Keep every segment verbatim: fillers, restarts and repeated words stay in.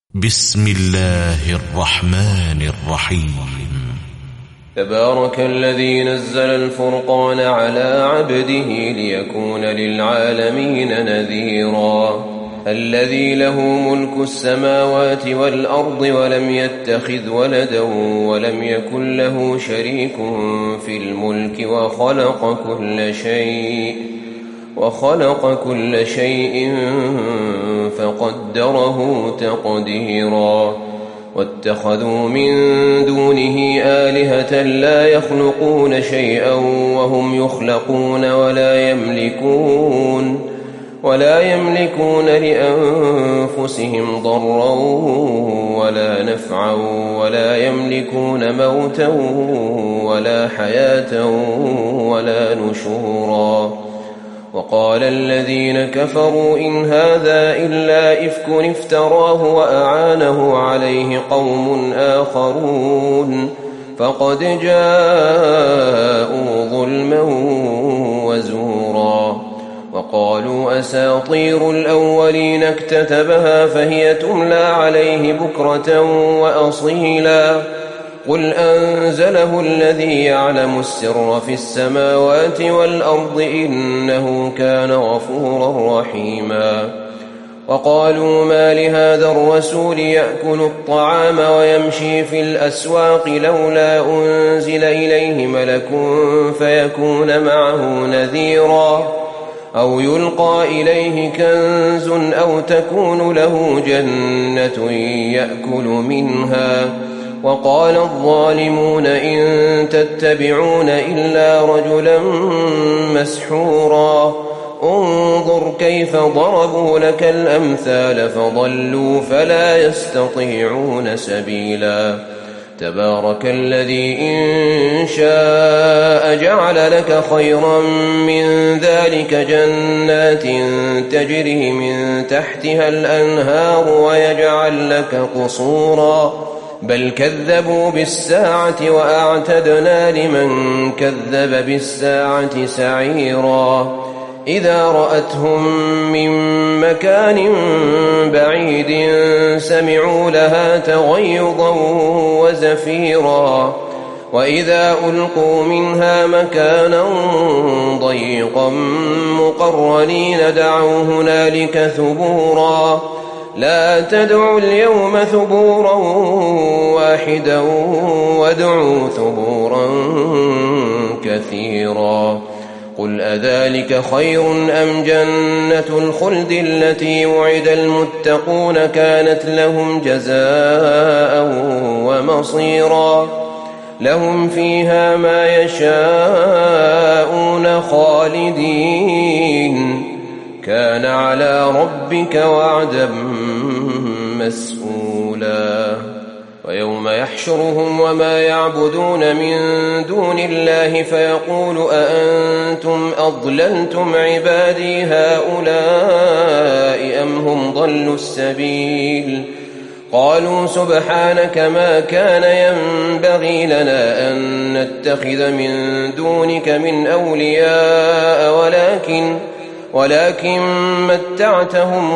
بسم الله الرحمن الرحيم. تبارك الذي نزل الفرقان على عبده ليكون للعالمين نذيرا. الذي له ملك السماوات والأرض ولم يتخذ ولدا ولم يكن له شريك في الملك وخلق كل شيء وخلق كل شيء فقدره تقديرا. واتخذوا من دونه آلهة لا يخلقون شيئا وهم يخلقون ولا يملكون ولا يملكون لأنفسهم ضرا ولا نفعا ولا يملكون موتا ولا حياة ولا نشورا. وقال الذين كفروا إن هذا إلا إفك افتراه وأعانه عليه قوم آخرون فقد جاءوا ظلما وزورا. وقالوا أساطير الأولين اكتتبها فهي تملى عليه بكرة وأصيلا. قل أنزله الذي يعلم السر في السماوات والأرض إنه كان غفورا رحيما. وقالوا ما لهذا الرسول يأكل الطعام ويمشي في الأسواق لولا أنزل إليه ملك فيكون معه نذيرا أو يلقى إليه كنز أو تكون له جنة يأكل منها. وقال الظالمون إن تتبعون إلا رجلا مسحورا. انظر كيف ضربوا لك الأمثال فضلوا فلا يستطيعون سبيلا. تبارك الذي إن شاء جعل لك خيرا من ذلك جنات تجري من تحتها الأنهار ويجعل لك قصورا. بل كذبوا بالساعة وأعتدنا لمن كذب بالساعة سعيرا. إذا رأتهم من مكان بعيد سمعوا لها تغيظا وزفيرا. وإذا ألقوا منها مكانا ضيقا مقرنين دعوا هنالك ثبورا. لا تدعوا اليوم ثبورا واحدا وادعوا ثبورا كثيرا. قل أذلك خير أم جنة الخلد التي وعد المتقون كانت لهم جزاء ومصيرا. لهم فيها ما يشاءون خالدين كان على ربك وعدا مسئولا. ويوم يحشرهم وما يعبدون من دون الله فيقول أأنتم أضللتم عبادي هؤلاء أم هم ضلوا السبيل. قالوا سبحانك ما كان ينبغي لنا أن نتخذ من دونك من أولياء ولكن ولكن متعتهم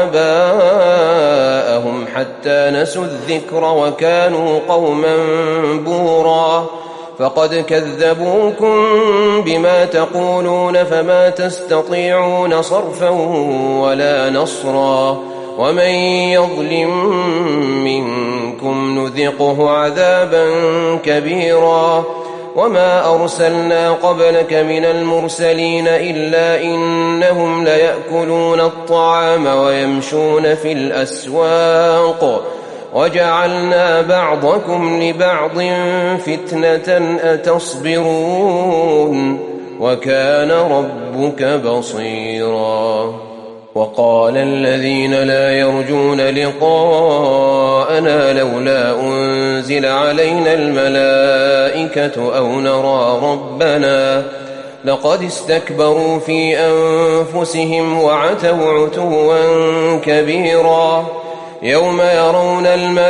وآباءهم حتى نسوا الذكر وكانوا قوما بورا. فقد كذبوكم بما تقولون فما تستطيعون صرفا ولا نصرا. ومن يظلم منكم نذقه عذابا كبيرا. وما أرسلنا قبلك من المرسلين إلا إنهم ليأكلون الطعام ويمشون في الأسواق وجعلنا بعضكم لبعض فتنة أتصبرون وكان ربك بصيرا. وقال الذين لا يرجون لقاءنا لولا أنزل علينا الملائكة أو نرى ربنا لقد استكبروا في أنفسهم وعتوا عتوا كبيرا. يوم يرون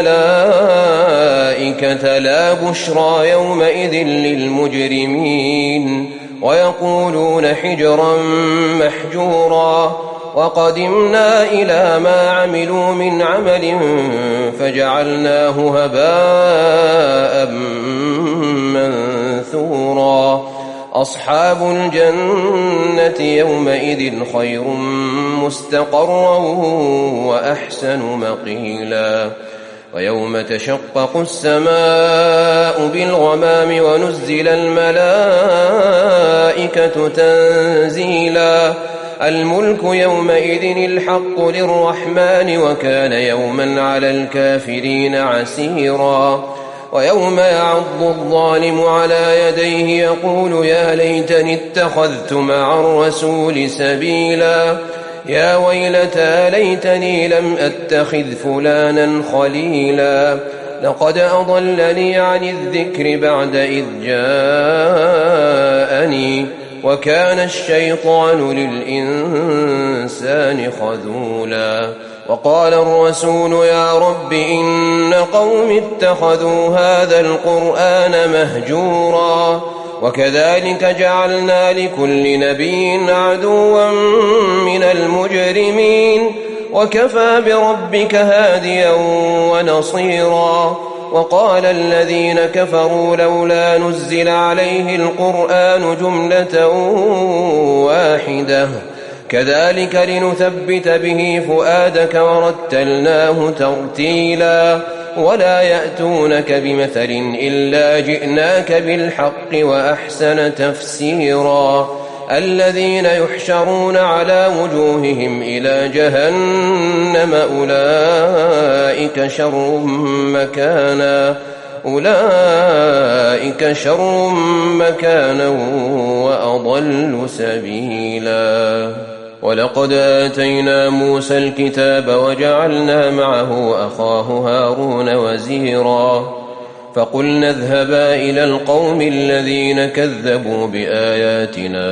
الملائكة لا بشرى يومئذ للمجرمين ويقولون حجرا محجورا. وقدمنا إلى ما عملوا من عمل فجعلناه هباء منثورا أصحاب الجنة يومئذ خير مستقرا وأحسن مقيلا ويوم تشقق السماء بالغمام ونزل الملائكة تنزيلا الملك يومئذ الحق للرحمن وكان يوما على الكافرين عسيرا ويوم يعض الظالم على يديه يقول يا ليتني اتخذت مع الرسول سبيلا يا ويلتى ليتني لم أتخذ فلانا خليلا لقد أضلني عن الذكر بعد إذ جاءني وكان الشيطان للإنسان خذولا وقال الرسول يا رب إن قوم اتخذوا هذا القرآن مهجورا وكذلك جعلنا لكل نبي عدوا من المجرمين وكفى بربك هاديا ونصيرا وقال الذين كفروا لولا نزل عليه القرآن جملة واحدة كذلك لنثبت به فؤادك ورتلناه ترتيلا ولا يأتونك بمثل إلا جئناك بالحق وأحسن تفسيرا الذين يحشرون على وجوههم إلى جهنم أولئك شر مكانا أولئك شر مكانا وأضل سبيلا ولقد آتينا موسى الكتاب وجعلنا معه أخاه هارون وزيرا فقلنا اذهبا إلى القوم الذين كذبوا بآياتنا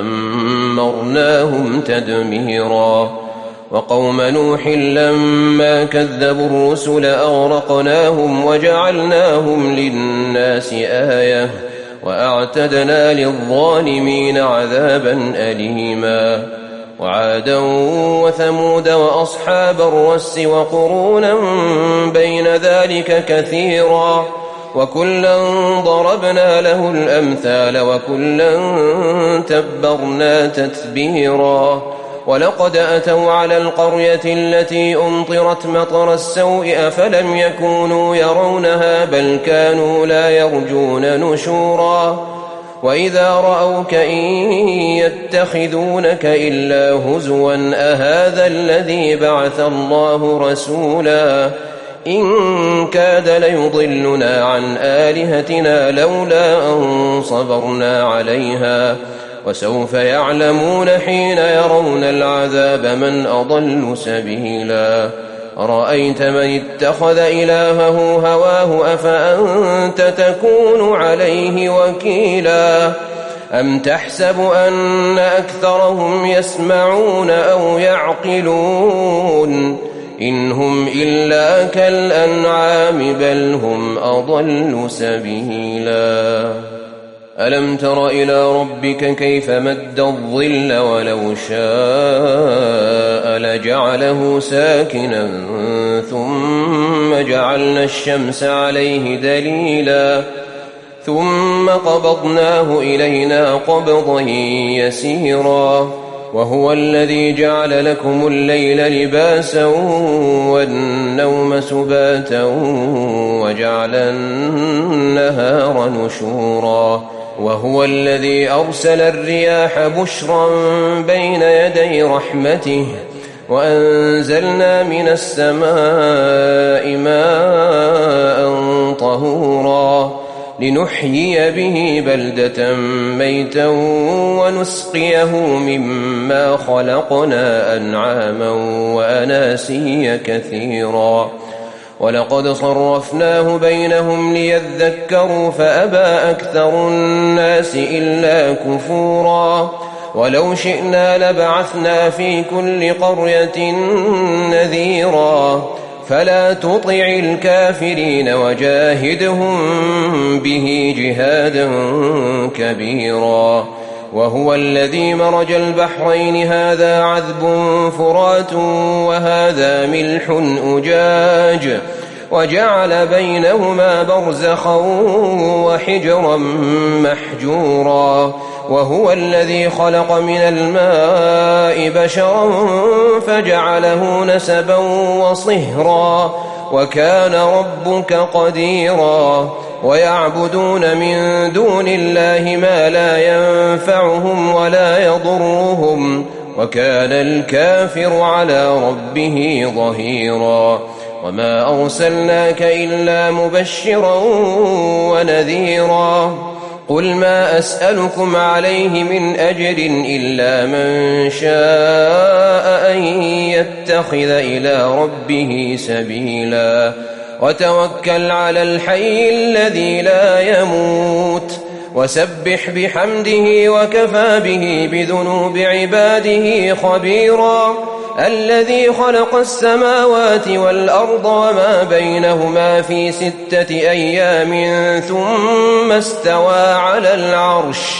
فدمرناهم تدميرا وقوم نوح لما كذبوا الرسل أغرقناهم وجعلناهم للناس آية وأعتدنا للظالمين عذابا أليما وعادا وثمود وأصحاب الرس وقرونا بين ذلك كثيرا وكلا ضربنا له الأمثال وكلا تبرنا تتبيرا ولقد أتوا على القرية التي أمطرت مطر السوء أفلم يكونوا يرونها بل كانوا لا يرجون نشورا وإذا رأوك إن يتخذونك إلا هزوا أهذا الذي بعث الله رسولا إن كاد ليضلنا عن آلهتنا لولا أن صبرنا عليها وسوف يعلمون حين يرون العذاب من أضل سبيلا أرأيت من اتخذ إلهه هواه أفأنت تكون عليه وكيلا أم تحسب أن أكثرهم يسمعون أو يعقلون إن هم إلا كالأنعام بل هم أضل سبيلا ألم تر إلى ربك كيف مد الظل ولو شاء لجعله ساكنا ثم جعلنا الشمس عليه دليلا ثم قبضناه إلينا قبضا يسيرا وهو الذي جعل لكم الليل لباسا والنوم سباتا وجعل النهار نشورا وهو الذي أرسل الرياح بشرا بين يدي رحمته وأنزلنا من السماء ماء طهورا لنحيي به بلدة ميتا ونسقيه مما خلقنا أنعاما وأناسيا كثيرا ولقد صرفناه بينهم ليذكروا فأبى أكثر الناس إلا كفورا ولو شئنا لبعثنا في كل قرية نذيرا فلا تطع الكافرين وجاهدهم به جهادا كبيرا وهو الذي مرج البحرين هذا عذب فرات وهذا ملح أجاج وجعل بينهما برزخا وحجرا محجورا وهو الذي خلق من الماء بشرا فجعله نسبا وصهرا وكان ربك قديرا ويعبدون من دون الله ما لا ينفعهم ولا يضرهم وكان الكافر على ربه ظهيرا وما أرسلناك إلا مبشرا ونذيرا قل ما أسألكم عليه من أجر إلا من شاء أن يتخذ إلى ربه سبيلا وتوكل على الحي الذي لا يموت وسبح بحمده وكفى به بذنوب عباده خبيرا الذي خلق السماوات والأرض وما بينهما في ستة أيام ثم استوى على العرش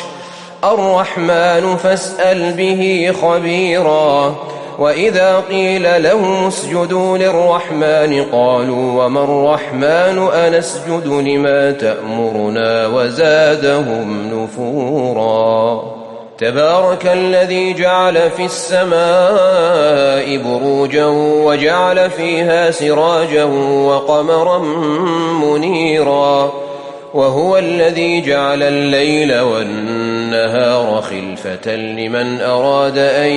الرحمن فاسأل به خبيرا وإذا قيل لهم اسجدوا للرحمن قالوا وما الرحمن أنسجد لما تأمرنا وزادهم نفورا تبارك الذي جعل في السماء بروجا وجعل فيها سراجا وقمرا منيرا وهو الذي جعل الليل والنهار خلفة لمن أراد أن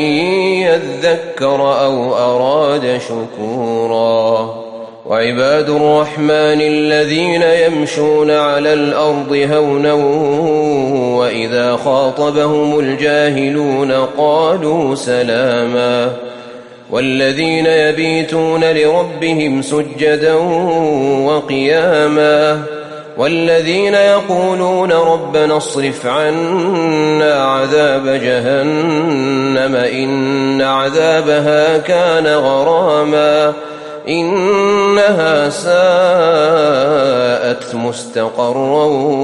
يذكر أو أراد شكورا وعباد الرحمن الذين يمشون على الأرض هونا وإذا خاطبهم الجاهلون قالوا سلاما والذين يبيتون لربهم سجدا وقياما والذين يقولون ربنا اصرف عنا عذاب جهنم إن عذابها كان غراما إنها ساءت مستقرا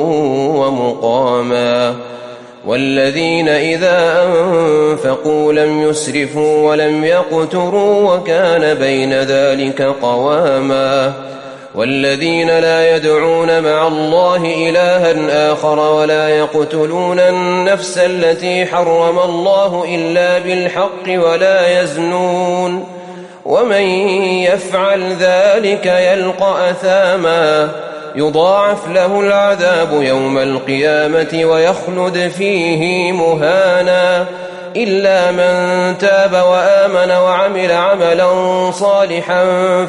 ومقاما والذين إذا أنفقوا لم يسرفوا ولم يقتروا وكان بين ذلك قواما والذين لا يدعون مع الله إلها آخر ولا يقتلون النفس التي حرم الله إلا بالحق ولا يزنون ومن يفعل ذلك يلقى أثاما يضاعف له العذاب يوم القيامة ويخلد فيه مهانا إلا من تاب وآمن وعمل عملا صالحا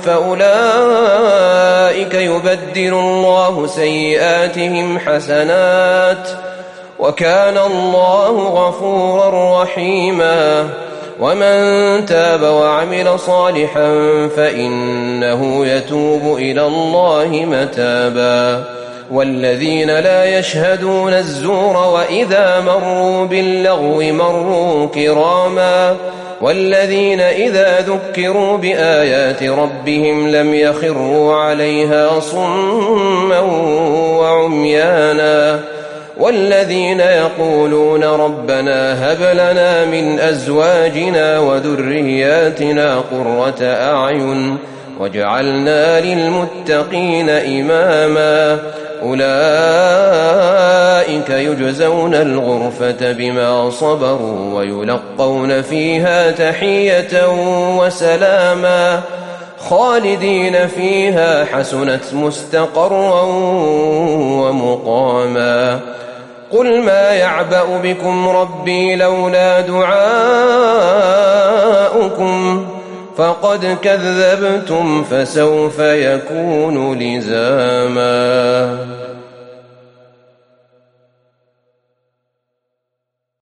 فأولئك يبدل الله سيئاتهم حسنات وكان الله غفورا رحيما ومن تاب وعمل صالحا فإنه يتوب إلى الله متابا والذين لا يشهدون الزور وإذا مروا باللغو مروا كراما والذين إذا ذكروا بآيات ربهم لم يخروا عليها صما وعميانا والذين يقولون ربنا هب لنا من أزواجنا وذرياتنا قرة أعين واجعلنا للمتقين إماما أولئك يجزون الغرفة بما صبروا ويلقون فيها تحية وسلاما خالدين فيها حسنت مستقرا ومقاما قل ما يعبأ بكم ربي لولا دعاؤكم فقد كذبتم فسوف يكون لزاما.